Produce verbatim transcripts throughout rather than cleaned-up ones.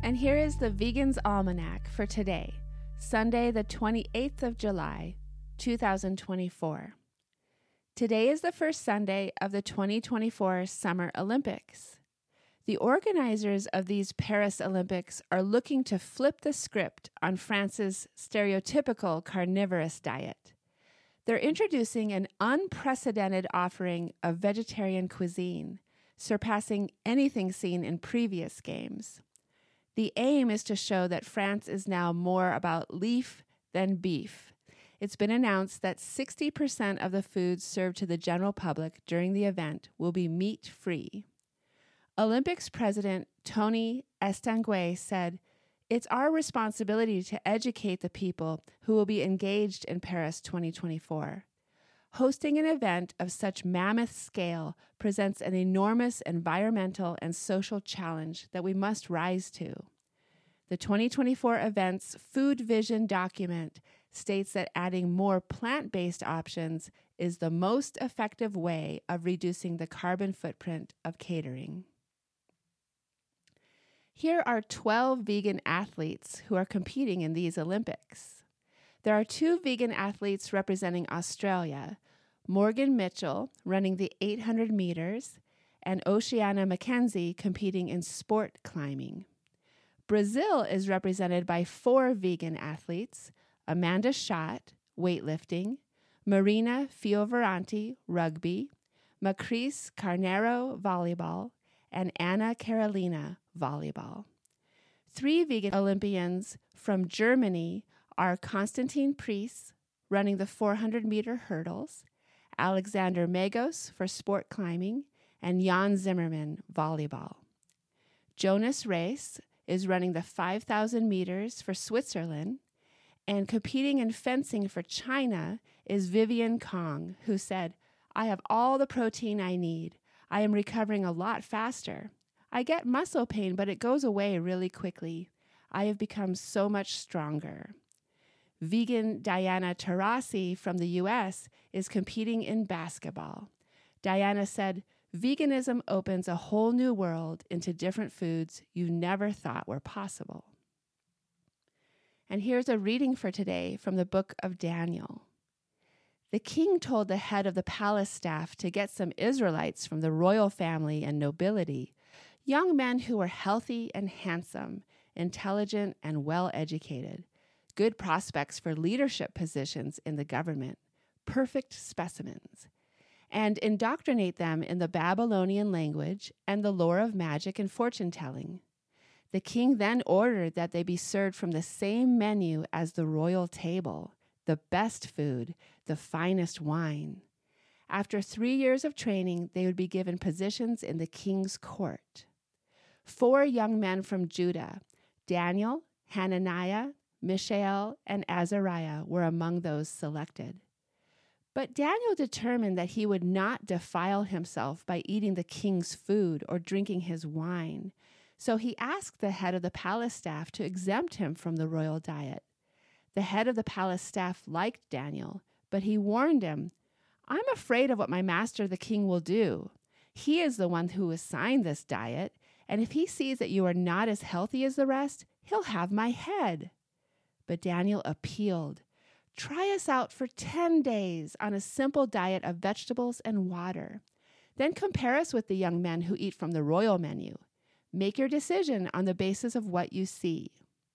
And here is the Vegan's Almanac for today, Sunday, the twenty-eighth of July, two thousand twenty-four. Today is the first Sunday of the twenty twenty-four Summer Olympics. The organizers of these Paris Olympics are looking to flip the script on France's stereotypical carnivorous diet. They're introducing an unprecedented offering of vegetarian cuisine, surpassing anything seen in previous games. The aim is to show that France is now more about leaf than beef. It's been announced that sixty percent of the foods served to the general public during the event will be meat-free. Olympics president Tony Estanguet said, "It's our responsibility to educate the people who will be engaged in Paris twenty twenty-four. Hosting an event of such mammoth scale presents an enormous environmental and social challenge that we must rise to." The twenty twenty-four event's Food Vision document states that adding more plant-based options is the most effective way of reducing the carbon footprint of catering. Here are twelve vegan athletes who are competing in these Olympics. There are two vegan athletes representing Australia, Morgan Mitchell running the eight hundred meters, and Oceana McKenzie competing in sport climbing. Brazil is represented by four vegan athletes, Amanda Schott, weightlifting, Marina Fioravanti, rugby, Macris Carneiro, volleyball, and Anna Carolina, volleyball. Three vegan Olympians from Germany are Konstantin Priess, running the four hundred meter hurdles, Alexander Magos for sport climbing, and Jan Zimmerman, volleyball. Jonas Reis is running the five thousand meters for Switzerland, and competing in fencing for China is Vivian Kong, who said, "I have all the protein I need. I am recovering a lot faster. I get muscle pain, but it goes away really quickly. I have become so much stronger." Vegan Diana Taurasi from the U S is competing in basketball. Diana said, "Veganism opens a whole new world into different foods you never thought were possible." And here's a reading for today from the book of Daniel. The king told the head of the palace staff to get some Israelites from the royal family and nobility, young men who were healthy and handsome, intelligent and well-educated, good prospects for leadership positions in the government, perfect specimens, and indoctrinate them in the Babylonian language and the lore of magic and fortune-telling. The king then ordered that they be served from the same menu as the royal table, the best food, the finest wine. After three years of training, they would be given positions in the king's court. Four young men from Judah, Daniel, Hananiah, Mishael, and Azariah, were among those selected. But Daniel determined that he would not defile himself by eating the king's food or drinking his wine. So he asked the head of the palace staff to exempt him from the royal diet. The head of the palace staff liked Daniel, but he warned him, "I'm afraid of what my master the king will do. He is the one who assigned this diet, and if he sees that you are not as healthy as the rest, he'll have my head." But Daniel appealed, "Try us out for ten days on a simple diet of vegetables and water. Then compare us with the young men who eat from the royal menu. Make your decision on the basis of what you see."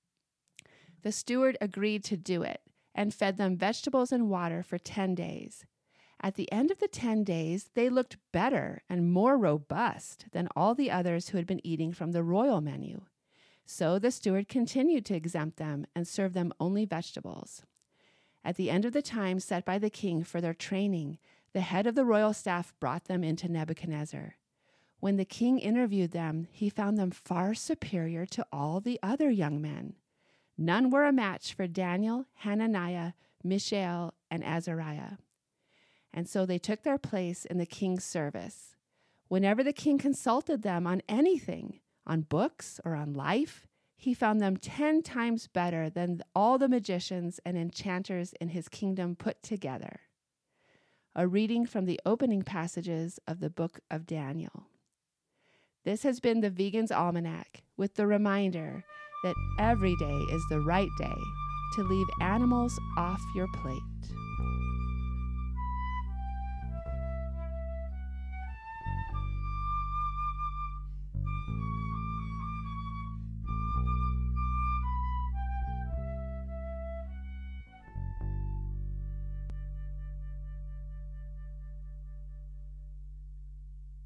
The steward agreed to do it and fed them vegetables and water for ten days. At the end of the ten days, they looked better and more robust than all the others who had been eating from the royal menu. So the steward continued to exempt them and serve them only vegetables. At the end of the time set by the king for their training, the head of the royal staff brought them into Nebuchadnezzar. When the king interviewed them, he found them far superior to all the other young men. None were a match for Daniel, Hananiah, Mishael, and Azariah. And so they took their place in the king's service. Whenever the king consulted them on anything, on books or on life, he found them ten times better than all the magicians and enchanters in his kingdom put together. A reading from the opening passages of the book of Daniel. This has been the Vegan's Almanac, with the reminder that every day is the right day to leave animals off your plate.